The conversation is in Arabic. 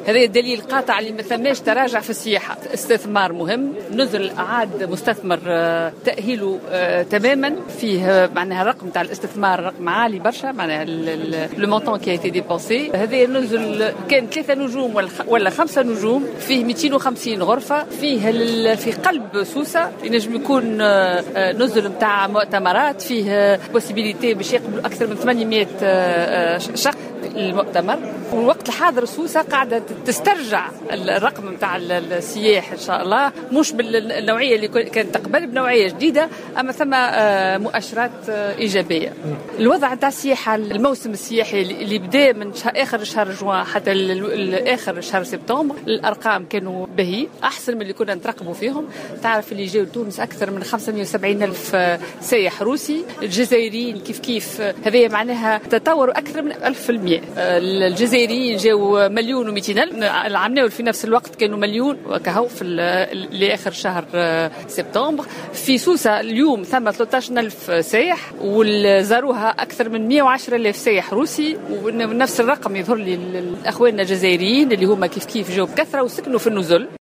هذا دليل قاطع اللي ما ثماش تراجع في السياحة. استثمار مهم، نزل أعاد مستثمر تأهيله تماما، فيه معناها الرقم تاع الاستثمار رقم عالي برشا، معناها لو مونطون كي ايتي ديبونسي. هذا نزل كان 3 نجوم ولا 5 نجوم، فيه 250 غرفة، فيه في قلب سوسة، ينجم يكون نزل نتاع مؤتمرات، فيه بوسيبيليتي باش يقبلوا أكثر من 800 شخص المؤتمر. والوقت الحاضر سوسة قاعدة تسترجع الرقم نتاع السياح إن شاء الله، مش بالنوعية اللي كانت تقبل، بنوعية جديدة، أما ثم مؤشرات إيجابية. الوضع نتاع السياحة، الموسم السياحي اللي بدأ من آخر شهر جوان حتى آخر شهر سبتمبر، الأرقام كانوا باهي أحسن من اللي كنا نترقبوا فيهم. تعرف اللي جاوا تونس أكثر من 570 ألف سائح روسي، الجزائريين كيف هذه معناها تطور أكثر من 1000%. الجزائريين جاوا 1,200,000، العمناول في نفس الوقت كانوا 1,000,000 وكهو في لآخر شهر سبتمبر. في سوسة اليوم ثم 13,000 سائح، وزاروها أكثر من 110,000 سائح روسي، ونفس الرقم يظهر لي الأخواننا الجزائريين اللي هما كيف جاوا بكثرة وسكنوا في النزل.